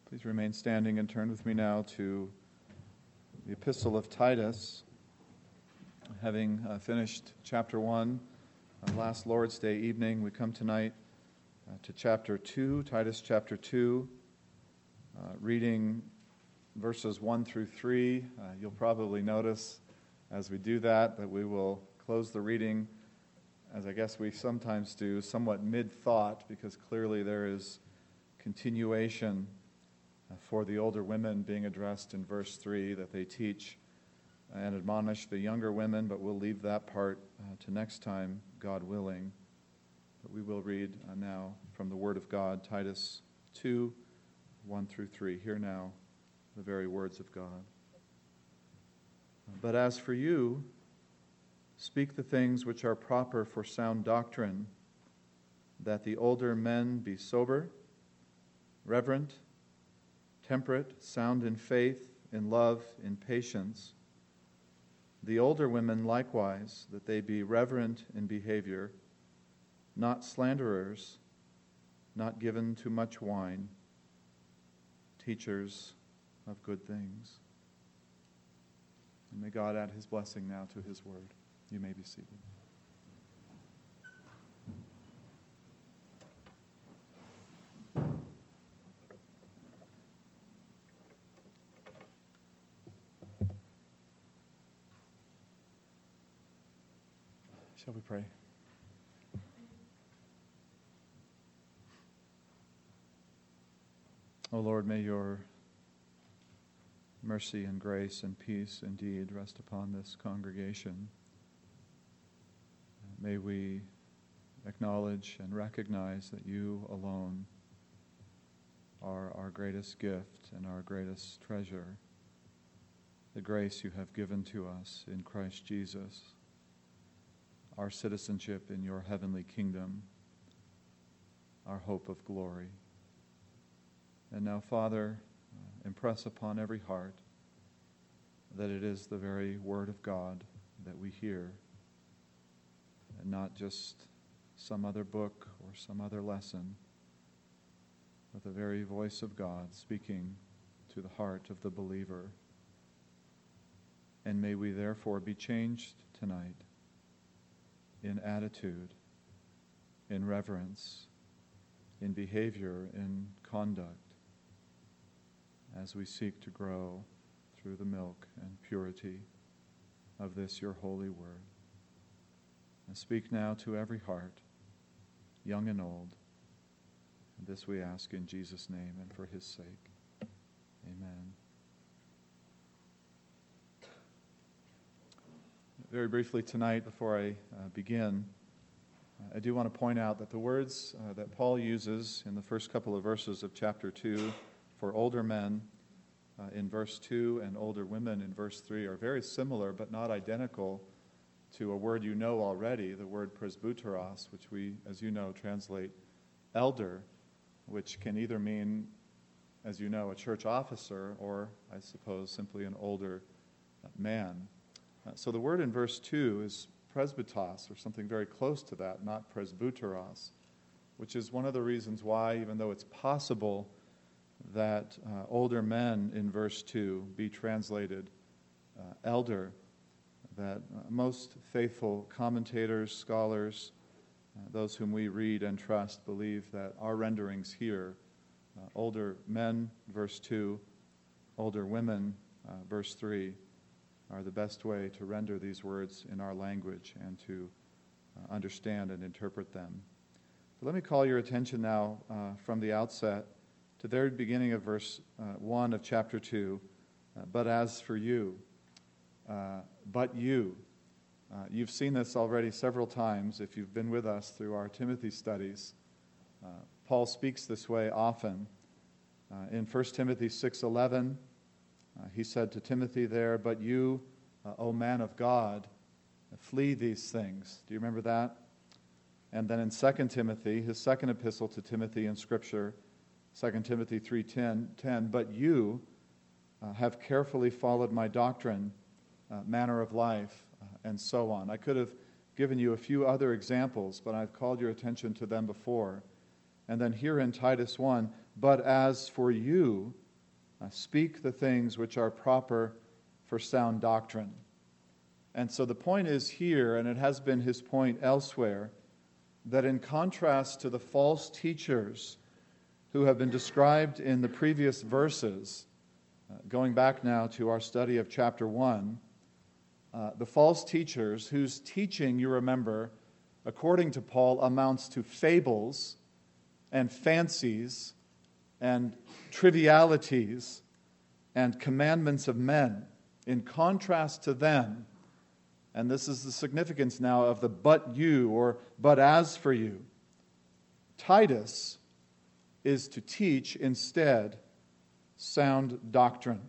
Please remain standing and turn with me now to the Epistle of Titus. Having finished chapter 1 last Lord's Day evening, we come tonight to chapter 2, Titus chapter 2, reading verses 1 through 3. You'll probably notice as we do that we will close the reading, as I guess we sometimes do, somewhat mid-thought, because clearly there is continuation for the older women being addressed in verse 3, that they teach and admonish the younger women, but we'll leave that part to next time, God willing. But we will read now from the Word of God, Titus 2, 1 through 3. Hear now the very words of God. But as for you, speak the things which are proper for sound doctrine, that the older men be sober, reverent, temperate, sound in faith, in love, in patience. The older women likewise, that they be reverent in behavior, not slanderers, not given to much wine, teachers of good things. And may God add his blessing now to his word. You may be seated. Shall we pray? O Lord, may your mercy and grace and peace indeed rest upon this congregation. May we acknowledge and recognize that you alone are our greatest gift and our greatest treasure, the grace you have given to us in Christ Jesus, our citizenship in your heavenly kingdom, our hope of glory. And now, Father, impress upon every heart that it is the very Word of God that we hear, and not just some other book or some other lesson, but the very voice of God speaking to the heart of the believer. And may we therefore be changed tonight in attitude, in reverence, in behavior, in conduct, as we seek to grow through the milk and purity of this your holy word. And speak now to every heart, young and old. And this we ask in Jesus' name and for his sake. Amen. Very briefly tonight, before I begin, I do want to point out that the words that Paul uses in the first couple of verses of chapter 2 for older men in verse 2 and older women in verse 3 are very similar but not identical to a word you know already, the word presbyteros, which we, as you know, translate elder, which can either mean, as you know, a church officer or, I suppose, simply an older man. So the word in verse 2 is presbytos, or something very close to that, not presbyteros, which is one of the reasons why, even though it's possible that older men in verse 2 be translated elder, that most faithful commentators, scholars, those whom we read and trust, believe that our renderings here, older men, verse 2, older women, verse 3, are the best way to render these words in our language and to understand and interpret them. But let me call your attention now from the outset to the very beginning of verse 1 of chapter 2. But as for you, but you. You've seen this already several times if you've been with us through our Timothy studies. Paul speaks this way often. In 1 Timothy 6:11, he said to Timothy there, but you, O man of God, flee these things. Do you remember that? And then in 2 Timothy, his second epistle to Timothy in Scripture, 2 Timothy 3:10, but you have carefully followed my doctrine, manner of life, and so on. I could have given you a few other examples, but I've called your attention to them before. And then here in Titus 1, but as for you, speak the things which are proper for sound doctrine. And so the point is here, and it has been his point elsewhere, that in contrast to the false teachers who have been described in the previous verses, going back now to our study of chapter 1, the false teachers whose teaching, you remember, according to Paul, amounts to fables and fancies and trivialities and commandments of men. In contrast to them, and this is the significance now of the but you or but as for you, Titus is to teach instead sound doctrine.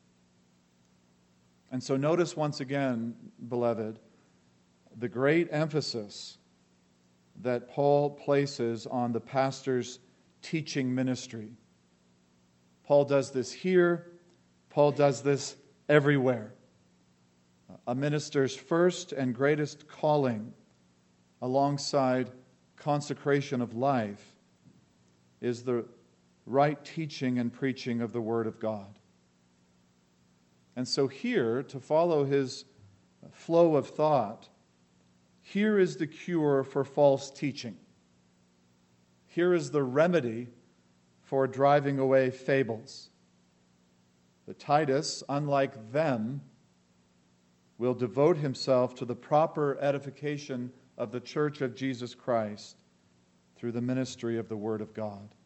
And so notice once again, beloved, the great emphasis that Paul places on the pastor's teaching ministry. Paul does this here. Paul does this everywhere. A minister's first and greatest calling, alongside consecration of life, is the right teaching and preaching of the Word of God. And so here, to follow his flow of thought, here is the cure for false teaching. Here is the remedy for driving away fables. That Titus, unlike them, will devote himself to the proper edification of the church of Jesus Christ through the ministry of the Word of God.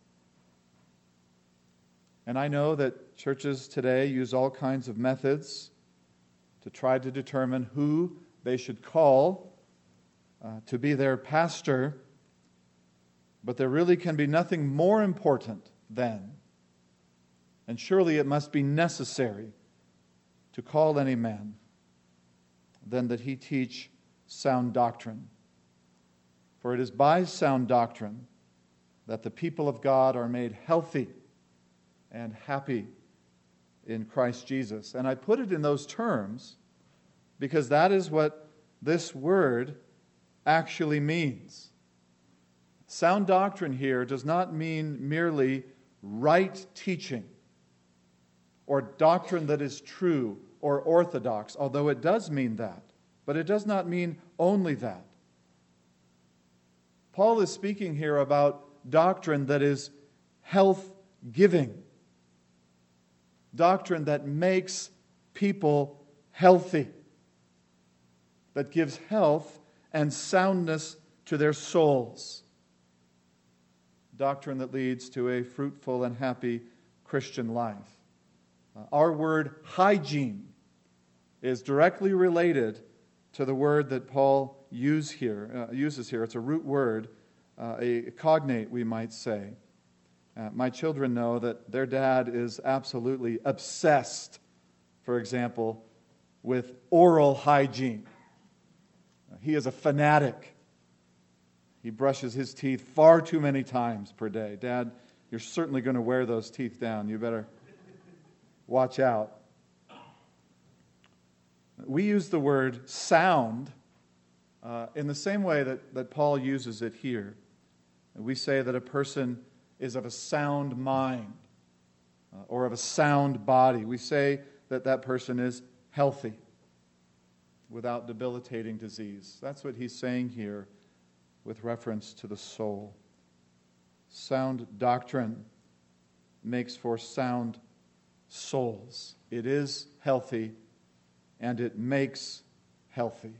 And I know that churches today use all kinds of methods to try to determine who they should call to be their pastor, but there really can be nothing more important than, and surely it must be necessary to call any man, than that he teach sound doctrine. For it is by sound doctrine that the people of God are made healthy and happy in Christ Jesus. And I put it in those terms because that is what this word actually means. Sound doctrine here does not mean merely right teaching or doctrine that is true or orthodox, although it does mean that. But it does not mean only that. Paul is speaking here about doctrine that is health-giving, doctrine that makes people healthy, that gives health and soundness to their souls, doctrine that leads to a fruitful and happy Christian life. Our word hygiene is directly related to the word that Paul uses here. It's a root word, a cognate, we might say. My children know that their dad is absolutely obsessed, for example, with oral hygiene. He is a fanatic. He brushes his teeth far too many times per day. Dad, you're certainly going to wear those teeth down. You better watch out. We use the word sound in the same way that Paul uses it here. We say that a person is of a sound mind or of a sound body. We say that that person is healthy without debilitating disease. That's what he's saying here with reference to the soul. Sound doctrine makes for sound souls. It is healthy and it makes healthy.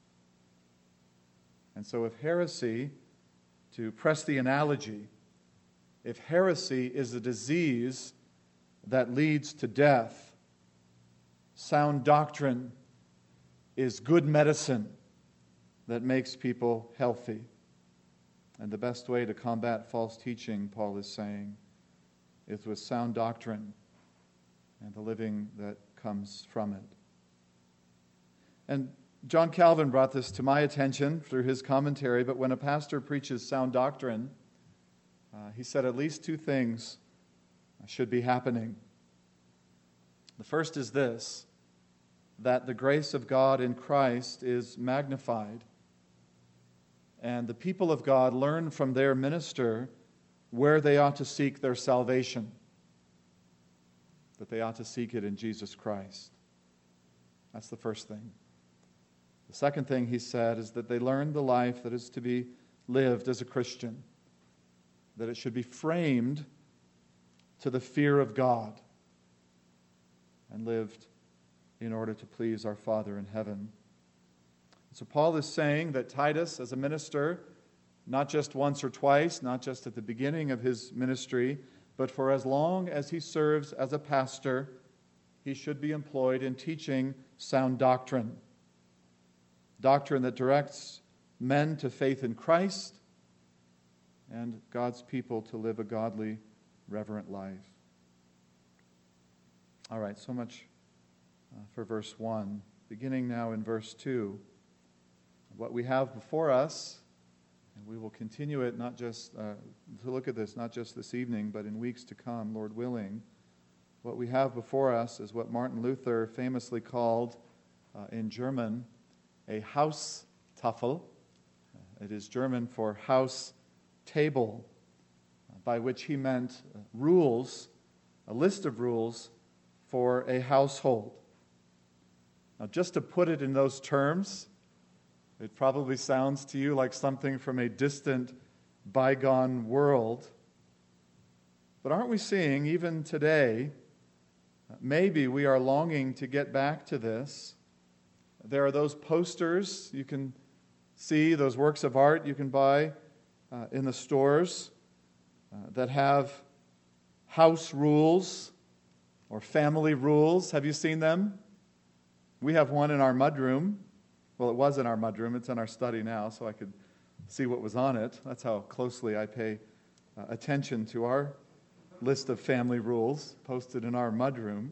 And so if heresy, to press the analogy, if heresy is a disease that leads to death, sound doctrine is good medicine that makes people healthy. And the best way to combat false teaching, Paul is saying, is with sound doctrine and the living that comes from it. And John Calvin brought this to my attention through his commentary, but when a pastor preaches sound doctrine, he said at least two things should be happening. The first is this, that the grace of God in Christ is magnified, and the people of God learn from their minister where they ought to seek their salvation, that they ought to seek it in Jesus Christ. That's the first thing. The second thing he said is that they learned the life that is to be lived as a Christian, that it should be framed to the fear of God and lived in order to please our Father in heaven. So Paul is saying that Titus, as a minister, not just once or twice, not just at the beginning of his ministry, but for as long as he serves as a pastor, he should be employed in teaching sound doctrine. Doctrine that directs men to faith in Christ and God's people to live a godly, reverent life. All right, so much for verse 1. Beginning now in verse 2. What we have before us, and we will continue it not just to look at this, not just this evening, but in weeks to come, Lord willing. What we have before us is what Martin Luther famously called in German a Haustafel. It is German for house table, by which he meant rules, a list of rules for a household. Now, just to put it in those terms, it probably sounds to you like something from a distant, bygone world. But aren't we seeing, even today, maybe we are longing to get back to this. There are those posters you can see, those works of art you can buy in the stores that have house rules or family rules. Have you seen them? We have one in our mudroom. Well, it was in our mudroom. It's in our study now, so I could see what was on it. That's how closely I pay attention to our list of family rules posted in our mudroom.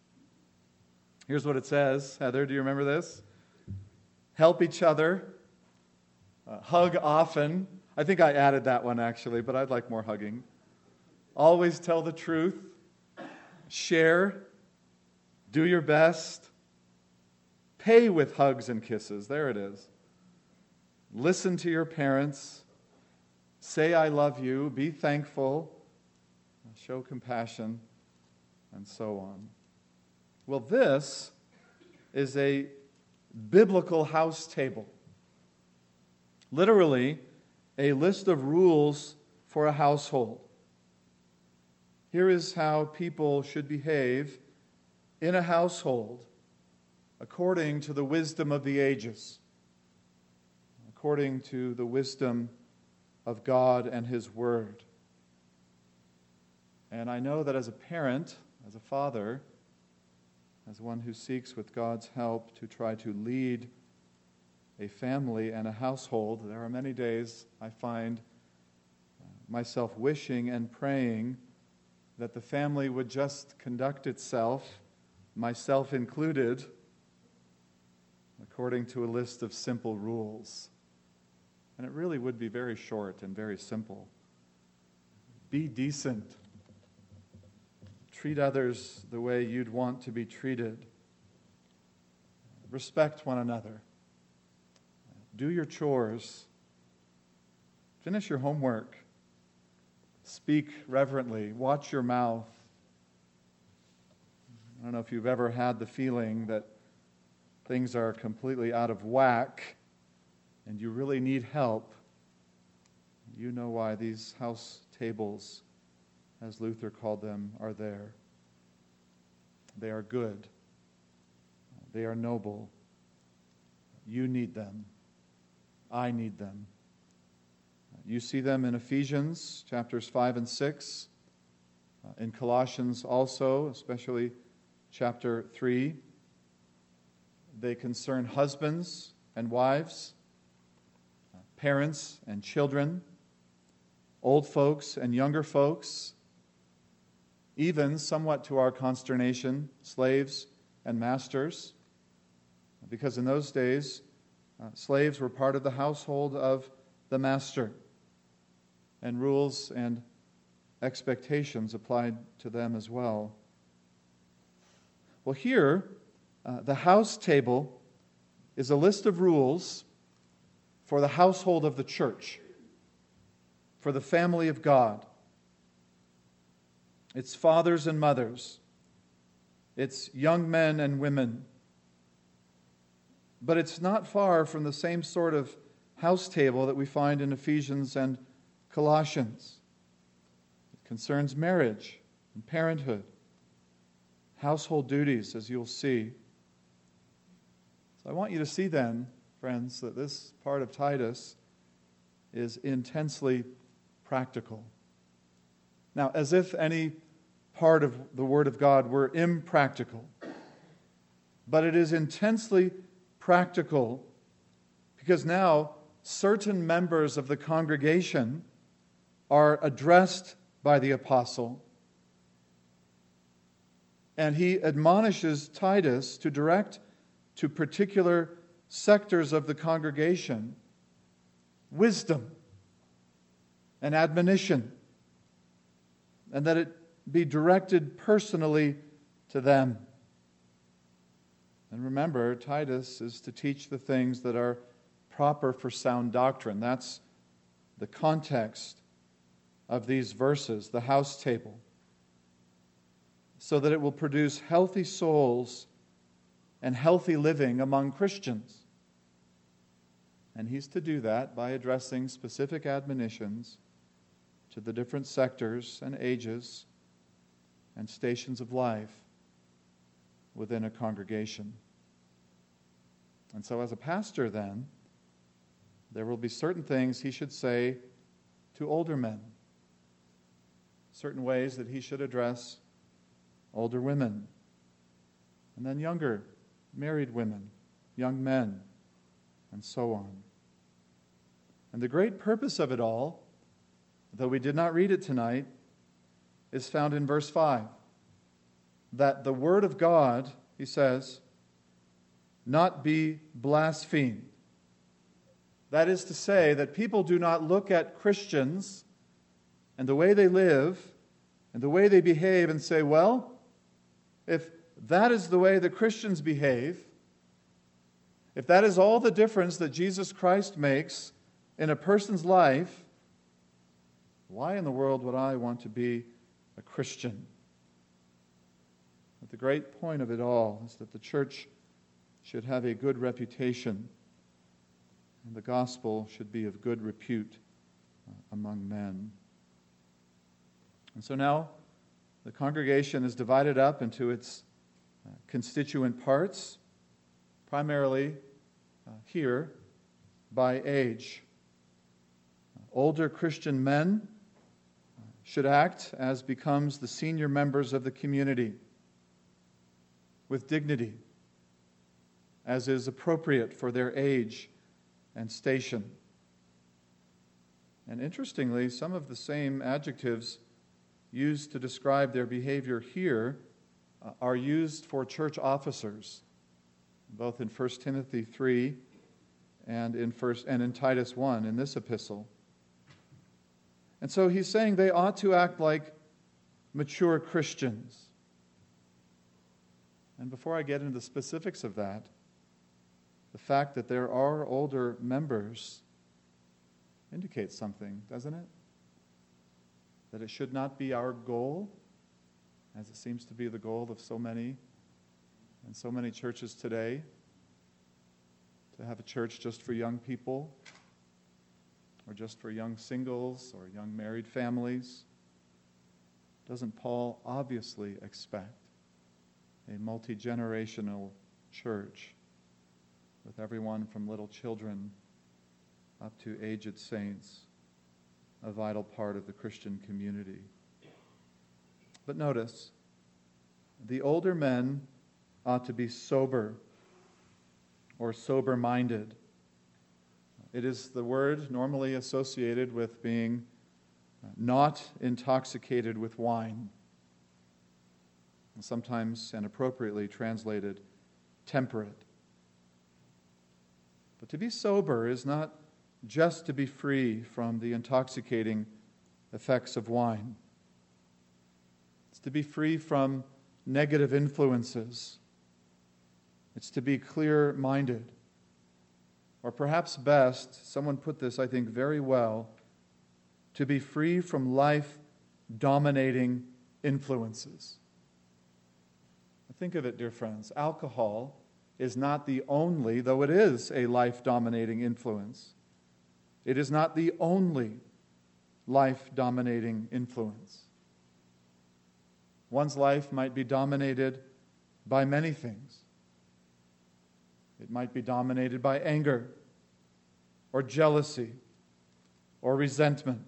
Here's what it says. Heather, do you remember this? Help each other. Hug often. I think I added that one, actually, but I'd like more hugging. Always tell the truth. Share. Do your best. Pay with hugs and kisses. There it is. Listen to your parents. Say, I love you. Be thankful. Show compassion. And so on. Well, this is a biblical house table. Literally, a list of rules for a household. Here is how people should behave in a household according to the wisdom of the ages, according to the wisdom of God and His Word. And I know that as a parent, as a father, as one who seeks with God's help to try to lead a family and a household, there are many days I find myself wishing and praying that the family would just conduct itself, myself included, according to a list of simple rules. And it really would be very short and very simple. Be decent. Treat others the way you'd want to be treated. Respect one another. Do your chores. Finish your homework. Speak reverently. Watch your mouth. I don't know if you've ever had the feeling that things are completely out of whack and you really need help. You know why these house tables, as Luther called them, are there. They are good. They are noble. You need them. I need them. You see them in Ephesians chapters 5 and 6, in Colossians also, especially chapter 3. They concern husbands and wives, parents and children, old folks and younger folks, even, somewhat to our consternation, slaves and masters, because in those days, slaves were part of the household of the master, and rules and expectations applied to them as well. Well, here, the house table is a list of rules for the household of the church, for the family of God. It's fathers and mothers. It's young men and women. But it's not far from the same sort of house table that we find in Ephesians and Colossians. It concerns marriage and parenthood, household duties, as you'll see. So I want you to see then, friends, that this part of Titus is intensely practical. Now, as if any part of the Word of God were impractical, but it is intensely practical because now certain members of the congregation are addressed by the apostle, and he admonishes Titus to direct to particular sectors of the congregation wisdom and admonition, and that it be directed personally to them. And remember, Titus is to teach the things that are proper for sound doctrine. That's the context of these verses, the house table, so that it will produce healthy souls and healthy living among Christians. And he's to do that by addressing specific admonitions to the different sectors and ages and stations of life within a congregation. And so as a pastor then, there will be certain things he should say to older men, certain ways that he should address older women, and then younger married women, young men, and so on. And the great purpose of it all, though we did not read it tonight, is found in verse 5. That the word of God, he says, not be blasphemed. That is to say, that people do not look at Christians and the way they live and the way they behave and say, well, if that is the way the Christians behave, if that is all the difference that Jesus Christ makes in a person's life, why in the world would I want to be a Christian? But the great point of it all is that the church should have a good reputation, and the gospel should be of good repute among men. And so now the congregation is divided up into its constituent parts, primarily here by age. Older Christian men should act as becomes the senior members of the community, with dignity, as is appropriate for their age and station. And interestingly, some of the same adjectives used to describe their behavior here are used for church officers, both in 1 Timothy 3 and in Titus 1 in this epistle. And so he's saying they ought to act like mature Christians. And before I get into the specifics of that, the fact that there are older members indicates something, doesn't it? That it should not be our goal, as it seems to be the goal of so many and so many churches today, to have a church just for young people, or just for young singles or young married families. Doesn't Paul obviously expect a multi-generational church with everyone from little children up to aged saints, a vital part of the Christian community? But notice, the older men ought to be sober or sober-minded. It is the word normally associated with being not intoxicated with wine, and sometimes and appropriately translated temperate. But to be sober is not just to be free from the intoxicating effects of wine. It's to be free from negative influences. It's to be clear-minded. Or perhaps best, someone put this, I think, very well, to be free from life dominating influences. Think of it, dear friends. Alcohol is not the only, though it is a life-dominating influence. It is not the only life-dominating influence. One's life might be dominated by many things. It might be dominated by anger, or jealousy, or resentment.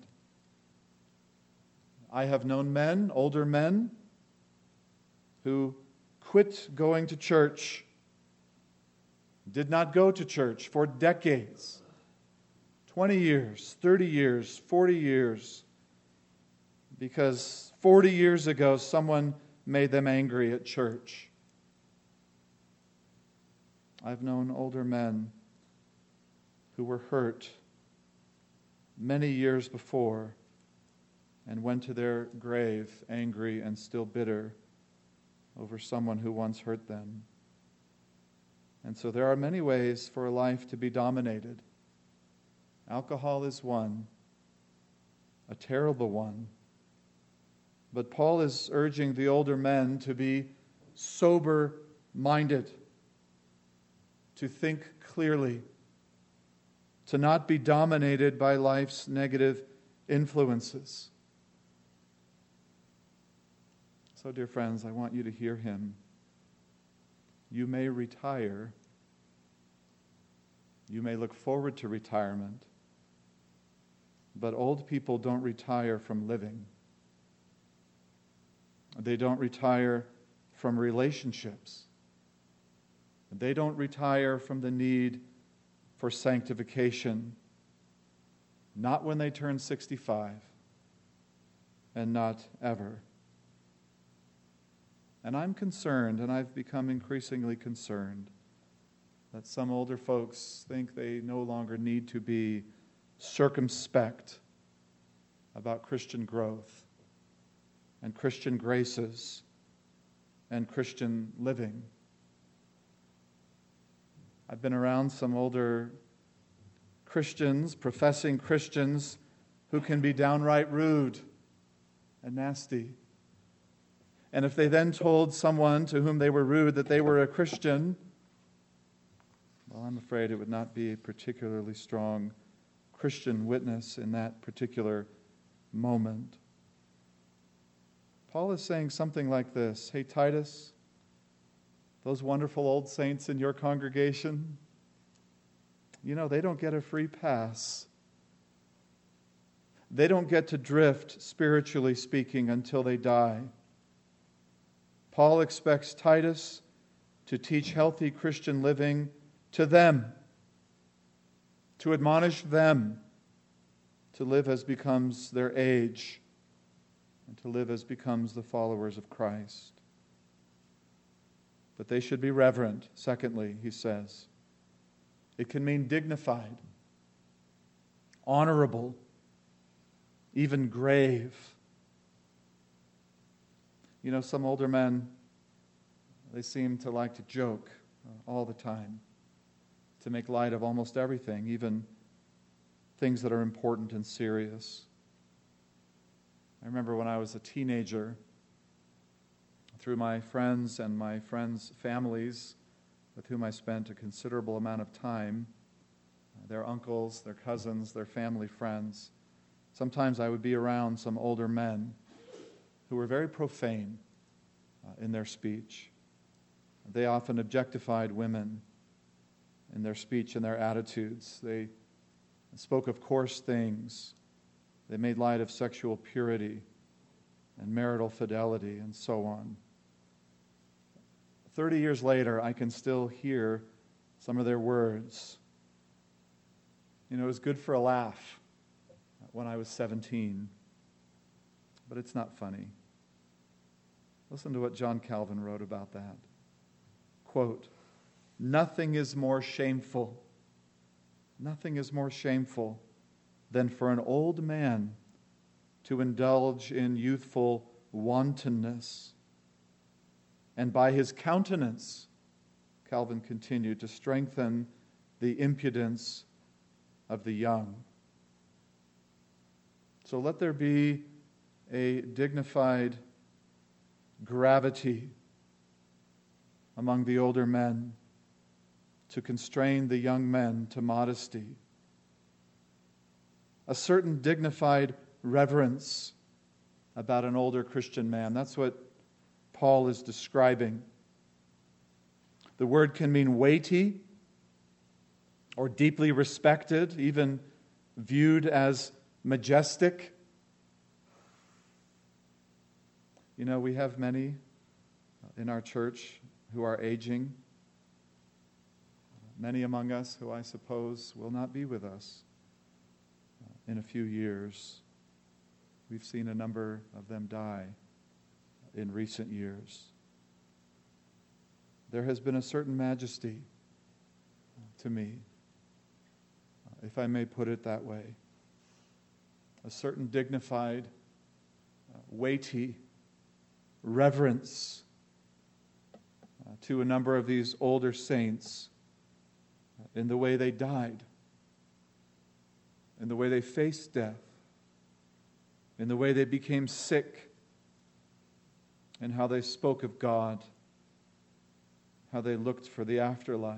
I have known men, older men, who quit going to church, did not go to church for decades, 20 years, 30 years, 40 years, because 40 years ago someone made them angry at church. I've known older men who were hurt many years before and went to their grave angry and still bitter over someone who once hurt them. And so there are many ways for a life to be dominated. Alcohol is one, a terrible one. But Paul is urging the older men to be sober-minded, to think clearly, to not be dominated by life's negative influences. So, dear friends, I want you to hear him. You may retire. You may look forward to retirement. But old people don't retire from living. They don't retire from relationships. They don't retire from the need for sanctification. Not when they turn 65, and not ever. And I'm concerned, and I've become increasingly concerned, that some older folks think they no longer need to be circumspect about Christian growth and Christian graces and Christian living. I've been around some older Christians, professing Christians, who can be downright rude and nasty. And if they then told someone to whom they were rude that they were a Christian, well, I'm afraid it would not be a particularly strong Christian witness in that particular moment. Paul is saying something like this: hey, Titus, those wonderful old saints in your congregation, they don't get a free pass. They don't get to drift, spiritually speaking, until they die. Paul expects Titus to teach healthy Christian living to them, to admonish them to live as becomes their age and to live as becomes the followers of Christ. But they should be reverent. Secondly, he says, it can mean dignified, honorable, even grave. Some older men, they seem to like to joke all the time, to make light of almost everything, even things that are important and serious. I remember when I was a teenager, through my friends and my friends' families, with whom I spent a considerable amount of time, their uncles, their cousins, their family friends, sometimes I would be around some older men who were very profane in their speech. They often objectified women in their speech and their attitudes. They spoke of coarse things. They made light of sexual purity and marital fidelity and so on. 30 years later, I can still hear some of their words. It was good for a laugh when I was 17, but it's not funny. Listen to what John Calvin wrote about that. Quote, nothing is more shameful than for an old man to indulge in youthful wantonness, and by his countenance, Calvin continued, to strengthen the impudence of the young. So let there be a dignified gravity among the older men to constrain the young men to modesty, a certain dignified reverence about an older Christian man. That's what Paul is describing. The word can mean weighty or deeply respected, even viewed as majestic. You know, we have many in our church who are aging. Many among us who I suppose will not be with us in a few years. We've seen a number of them die in recent years. There has been a certain majesty to me, if I may put it that way. A certain dignified, weighty reverence to a number of these older saints in the way they died, in the way they faced death, in the way they became sick, and how they spoke of God, how they looked for the afterlife.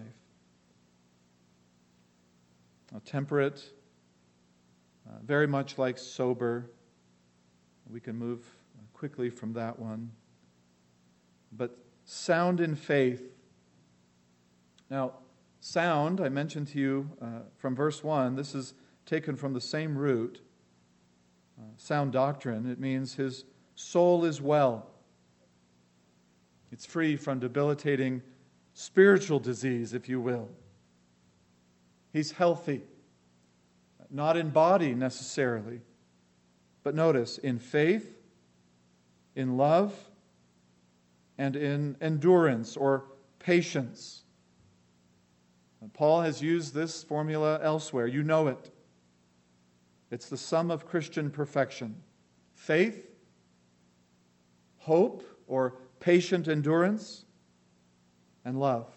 Temperate, very much like sober. We can move quickly from that one. But sound in faith. Now, sound, I mentioned to you from verse 1, this is taken from the same root. Sound doctrine, it means his soul is well. It's free from debilitating spiritual disease, if you will. He's healthy, not in body necessarily, but notice, in faith, in love, and in endurance or patience. And Paul has used this formula elsewhere. You know it. It's the sum of Christian perfection. Faith, hope, or patient endurance, and love.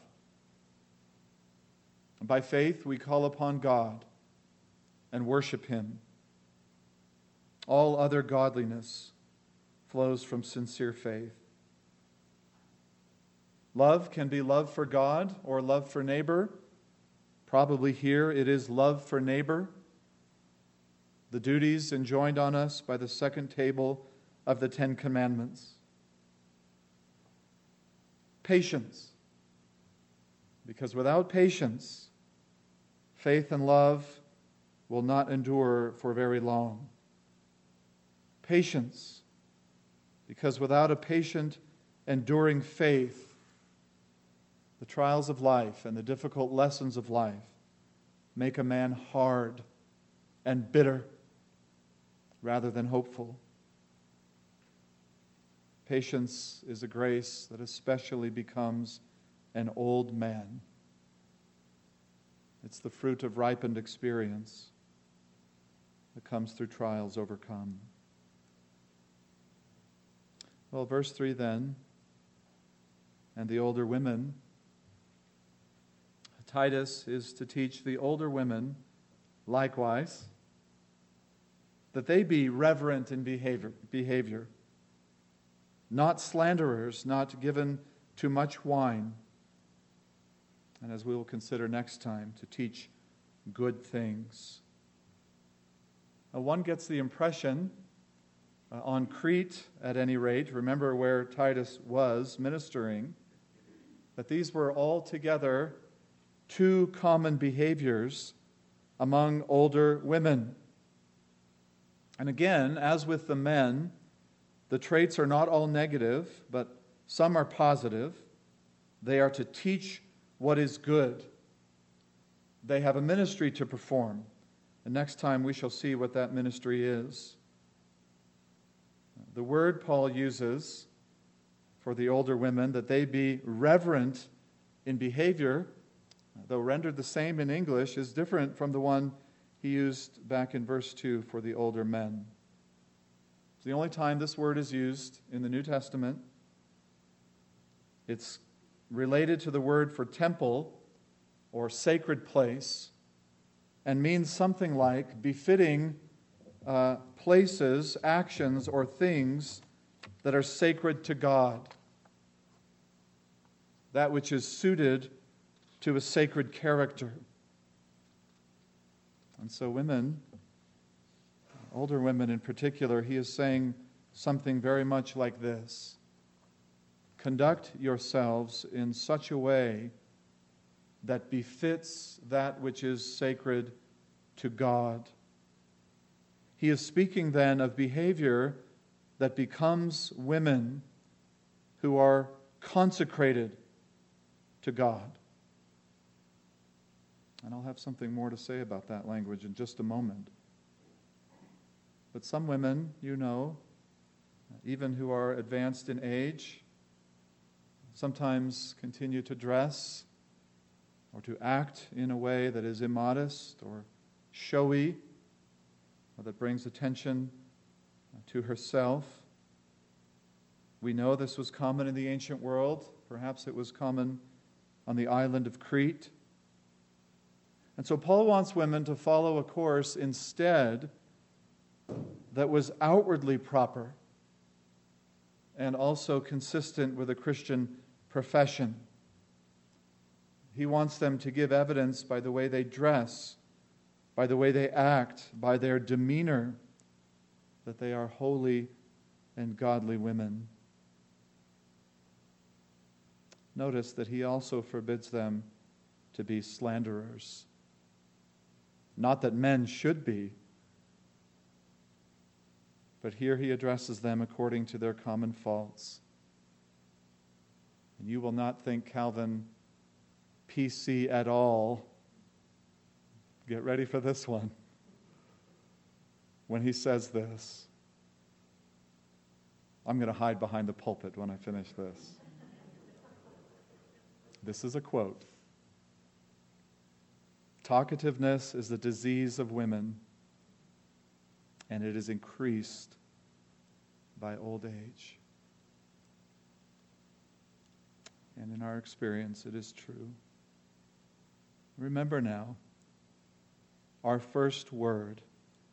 By faith, we call upon God and worship Him. All other godliness flows from sincere faith. Love can be love for God or love for neighbor. Probably here it is love for neighbor. The duties enjoined on us by the second table of the Ten Commandments. Patience. Because without patience, faith and love will not endure for very long. Patience. Because without a patient, enduring faith, the trials of life and the difficult lessons of life make a man hard and bitter rather than hopeful. Patience is a grace that especially becomes an old man. It's the fruit of ripened experience that comes through trials overcome. Well, verse 3 then, and the older women. Titus is to teach the older women, likewise, that they be reverent in behavior, not slanderers, not given to much wine, and as we will consider next time, to teach good things. Now, one gets the impression, on Crete at any rate, remember where Titus was ministering, that these were altogether two common behaviors among older women. And again, as with the men, the traits are not all negative, but some are positive. They are to teach what is good. They have a ministry to perform. And next time we shall see what that ministry is. The word Paul uses for the older women, that they be reverent in behavior, though rendered the same in English, is different from the one he used back in verse 2 for the older men. It's the only time this word is used in the New Testament. It's related to the word for temple or sacred place and means something like befitting places, actions, or things that are sacred to God, that which is suited to a sacred character. And so women, older women in particular, he is saying something very much like this: conduct yourselves in such a way that befits that which is sacred to God. He is speaking then of behavior that becomes women who are consecrated to God. And I'll have something more to say about that language in just a moment. But some women, you know, even who are advanced in age, sometimes continue to dress or to act in a way that is immodest or showy, or that brings attention to herself. We know this was common in the ancient world. Perhaps it was common on the island of Crete. And so Paul wants women to follow a course instead that was outwardly proper and also consistent with a Christian profession. He wants them to give evidence by the way they dress, by the way they act, by their demeanor, that they are holy and godly women. Notice that he also forbids them to be slanderers. Not that men should be, but here he addresses them according to their common faults. And you will not think Calvin PC at all. Get ready for this one. When he says this, I'm going to hide behind the pulpit when I finish this. This is a quote. Talkativeness is the disease of women, and it is increased by old age. And in our experience, it is true. Remember now, our first word,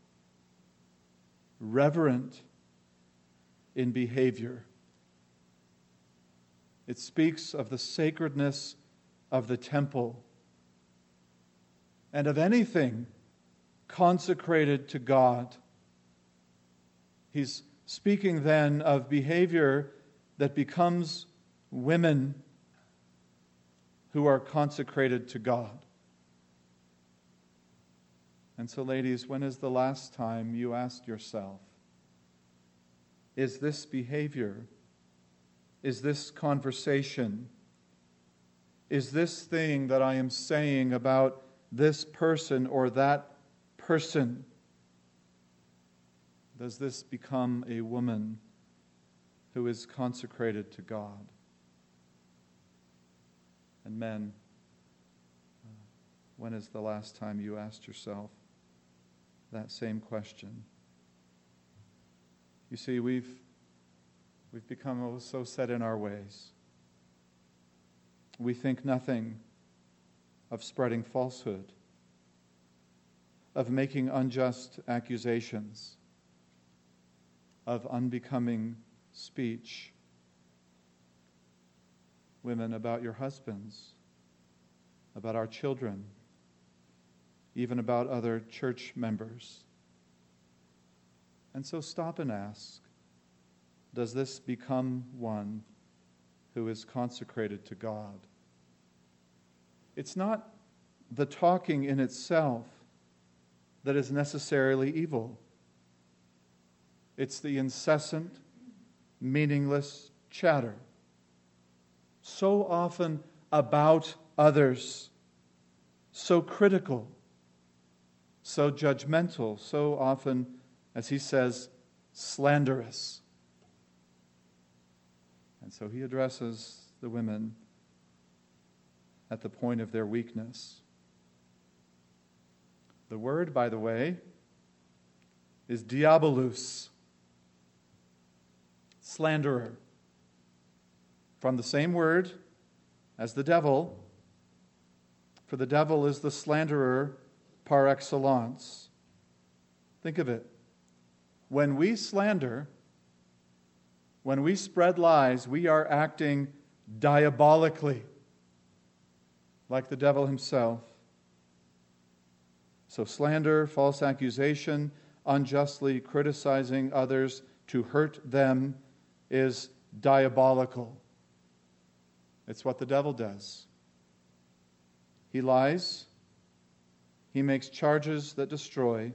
reverent in behavior. It speaks of the sacredness of the temple and of anything consecrated to God. He's speaking then of behavior that becomes women who are consecrated to God. And so, ladies, when is the last time you asked yourself, is this behavior, is this conversation, is this thing that I am saying about this person or that person, does this become a woman who is consecrated to God? And men, when is the last time you asked yourself that same question? You see, we've become so set in our ways. We think nothing of spreading falsehood, of making unjust accusations, of unbecoming speech. Women, about your husbands, about our children, even about other church members. And so stop and ask, does this become one who is consecrated to God? It's not the talking in itself that is necessarily evil. It's the incessant, meaningless chatter. So often about others, so critical, so judgmental, so often, as he says, slanderous. And so he addresses the women at the point of their weakness. The word, by the way, is diabolus, slanderer, from the same word as the devil, for the devil is the slanderer par excellence. Think of it. When we slander, When we spread lies, we are acting diabolically, like the devil himself. So slander, false accusation, unjustly criticizing others to hurt them is diabolical. It's what the devil does. He lies. He makes charges that destroy.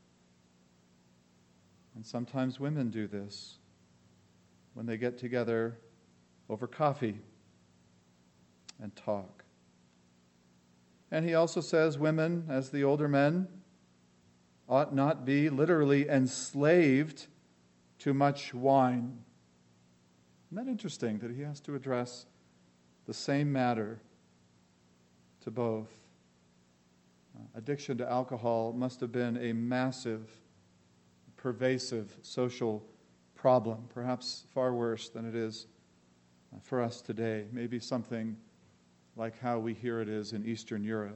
And sometimes women do this when they get together over coffee and talk. And he also says women, as the older men, ought not be literally enslaved to much wine. Isn't that interesting that he has to address the same matter to both? Addiction to alcohol must have been a massive, pervasive social problem, perhaps far worse than it is for us today. Maybe something like how we hear it is in Eastern Europe.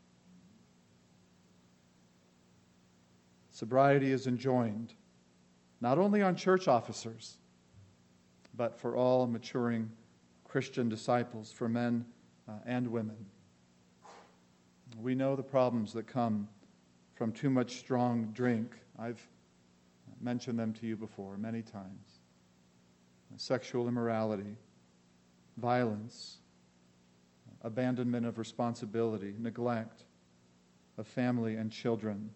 Sobriety is enjoined, not only on church officers, but for all maturing Christian disciples, for men and women. We know the problems that come from too much strong drink. I've mentioned them to you before many times. Sexual immorality, violence, abandonment of responsibility, neglect of family and children.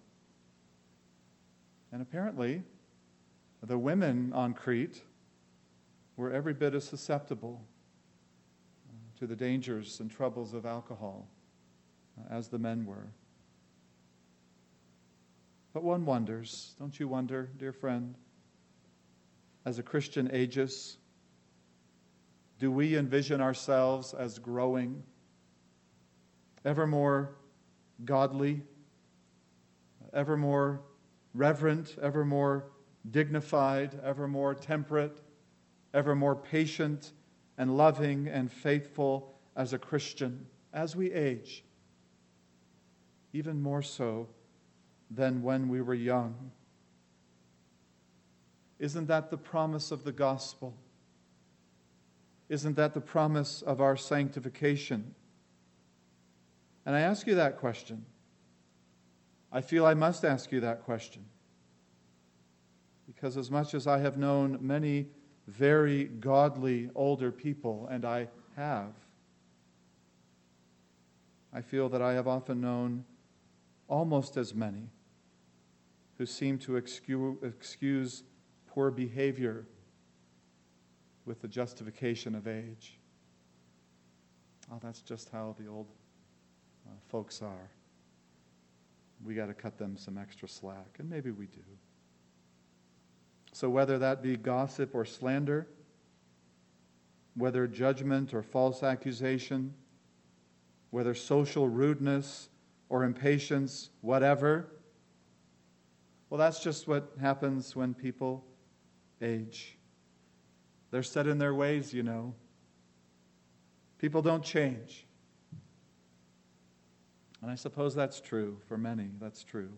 And apparently, the women on Crete were every bit as susceptible to the dangers and troubles of alcohol as the men were. But one wonders, don't you wonder, dear friend, as a Christian ages, do we envision ourselves as growing, ever more godly, ever more reverent, ever more dignified, ever more temperate, ever more patient and loving and faithful as a Christian as we age, even more so than when we were young? Isn't that the promise of the gospel? Isn't that the promise of our sanctification? And I ask you that question. I feel I must ask you that question. Because as much as I have known many very godly older people, and I have, I feel that I have often known almost as many who seem to excuse poor behavior with the justification of age. Oh, that's just how the old folks are. We got to cut them some extra slack, and maybe we do. So whether that be gossip or slander, whether judgment or false accusation, whether social rudeness or impatience, whatever, well, that's just what happens when people age. They're set in their ways, you know. People don't change. And I suppose that's true for many. That's true.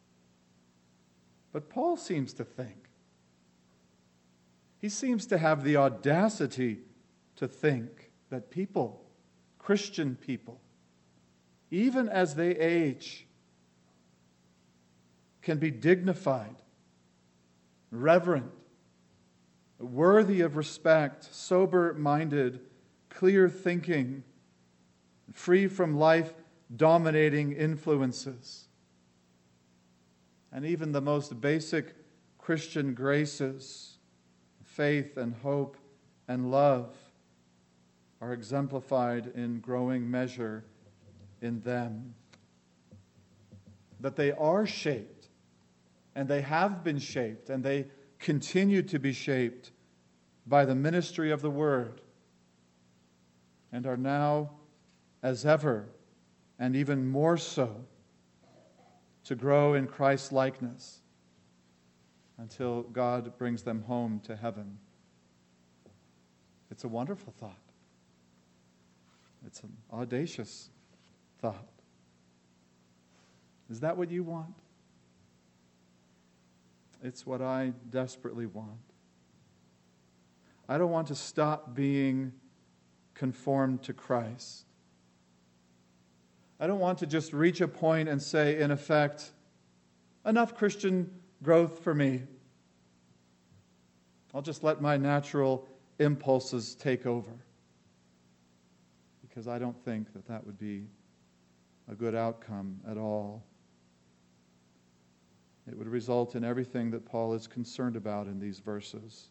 But Paul seems to think, he seems to have the audacity to think that people, Christian people, even as they age, can be dignified, reverent, worthy of respect, sober-minded, clear-thinking, free from life-dominating influences. And even the most basic Christian graces, faith and hope and love, are exemplified in growing measure in them. That they are shaped, and they have been shaped, and they continue to be shaped by the ministry of the Word, and are now, as ever, and even more so, to grow in Christ's likeness until God brings them home to heaven. It's a wonderful thought. It's an audacious thought. Is that what you want? It's what I desperately want. I don't want to stop being conformed to Christ. I don't want to just reach a point and say, in effect, enough Christian growth for me. I'll just let my natural impulses take over. Because I don't think that that would be a good outcome at all. It would result in everything that Paul is concerned about in these verses.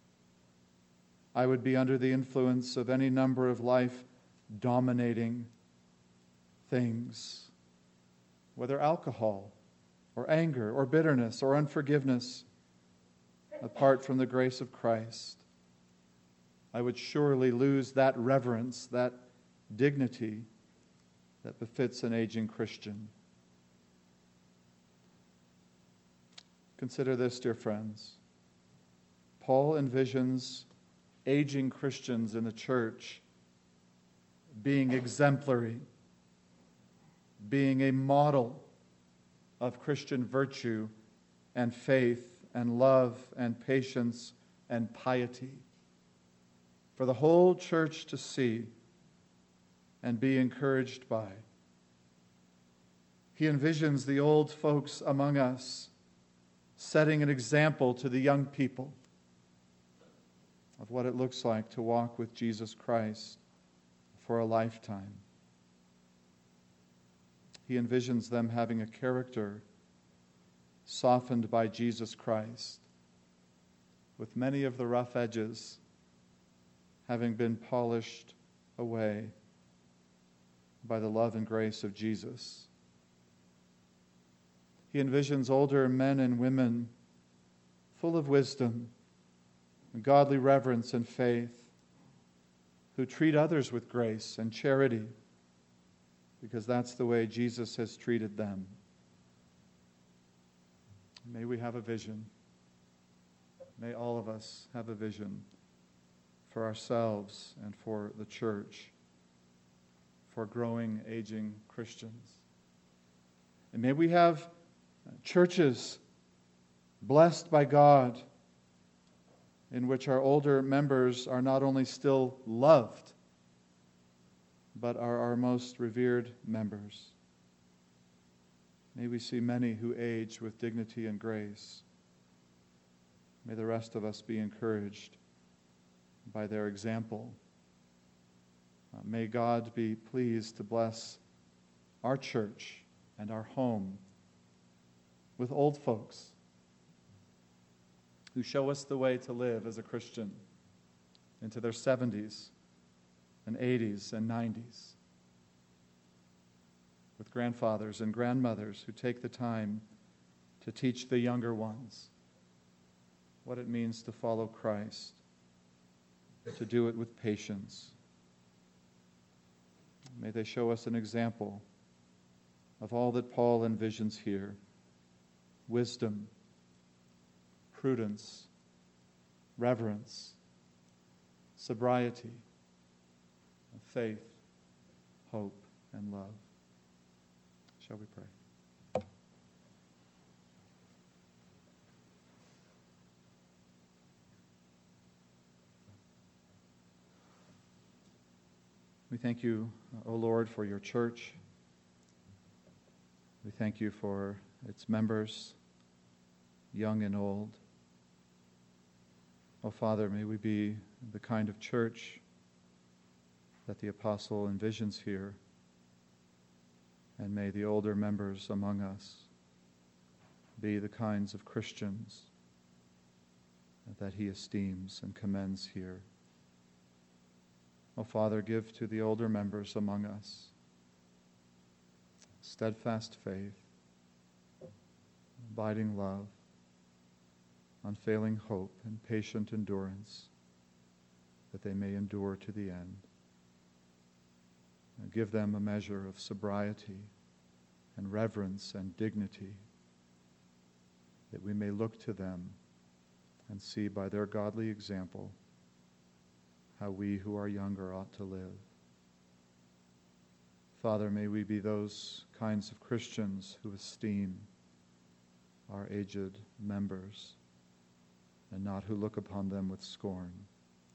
I would be under the influence of any number of life-dominating things, whether alcohol or anger or bitterness or unforgiveness, apart from the grace of Christ. I would surely lose that reverence, that dignity that befits an aging Christian. Consider this, dear friends. Paul envisions aging Christians in the church being exemplary, being a model of Christian virtue and faith and love and patience and piety for the whole church to see and be encouraged by. He envisions the old folks among us setting an example to the young people of what it looks like to walk with Jesus Christ for a lifetime. He envisions them having a character softened by Jesus Christ, with many of the rough edges having been polished away by the love and grace of Jesus. He envisions older men and women full of wisdom and godly reverence and faith, who treat others with grace and charity, because that's the way Jesus has treated them. May we have a vision. May all of us have a vision for ourselves and for the church, for growing, aging Christians. And may we have churches blessed by God, in which our older members are not only still loved, but are our most revered members. May we see many who age with dignity and grace. May the rest of us be encouraged by their example. May God be pleased to bless our church and our home with old folks who show us the way to live as a Christian into their 70s and 80s and 90s, with grandfathers and grandmothers who take the time to teach the younger ones what it means to follow Christ, to do it with patience. May they show us an example of all that Paul envisions here: wisdom, prudence, reverence, sobriety, faith, hope, and love. Shall we pray? We thank you, O Lord, for your church. We thank you for its members, young and old. Oh, Father, may we be the kind of church that the apostle envisions here, and may the older members among us be the kinds of Christians that he esteems and commends here. Oh, Father, give to the older members among us steadfast faith, abiding love, unfailing hope, and patient endurance, that they may endure to the end. And give them a measure of sobriety and reverence and dignity, that we may look to them and see by their godly example how we who are younger ought to live. Father, may we be those kinds of Christians who esteem our aged members and not who look upon them with scorn.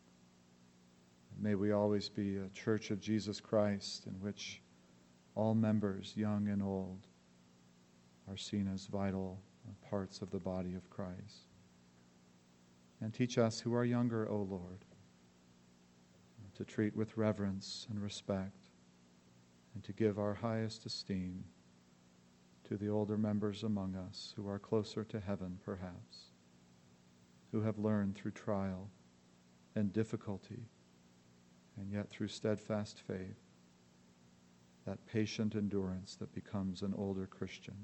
May we always be a church of Jesus Christ in which all members, young and old, are seen as vital parts of the body of Christ. And teach us who are younger, O Lord, to treat with reverence and respect and to give our highest esteem to the older members among us who are closer to heaven, perhaps, who have learned through trial and difficulty, and yet through steadfast faith, that patient endurance that becomes an older Christian.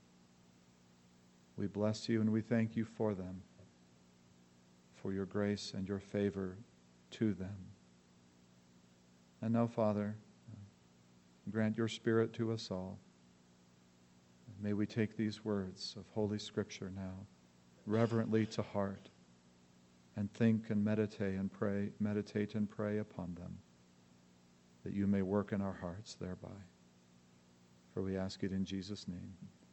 We bless you and we thank you for them, for your grace and your favor to them. And now, Father, grant your Spirit to us all. May we take these words of Holy Scripture now reverently to heart and think and meditate and pray upon them, that you may work in our hearts thereby. For we ask it in Jesus' name.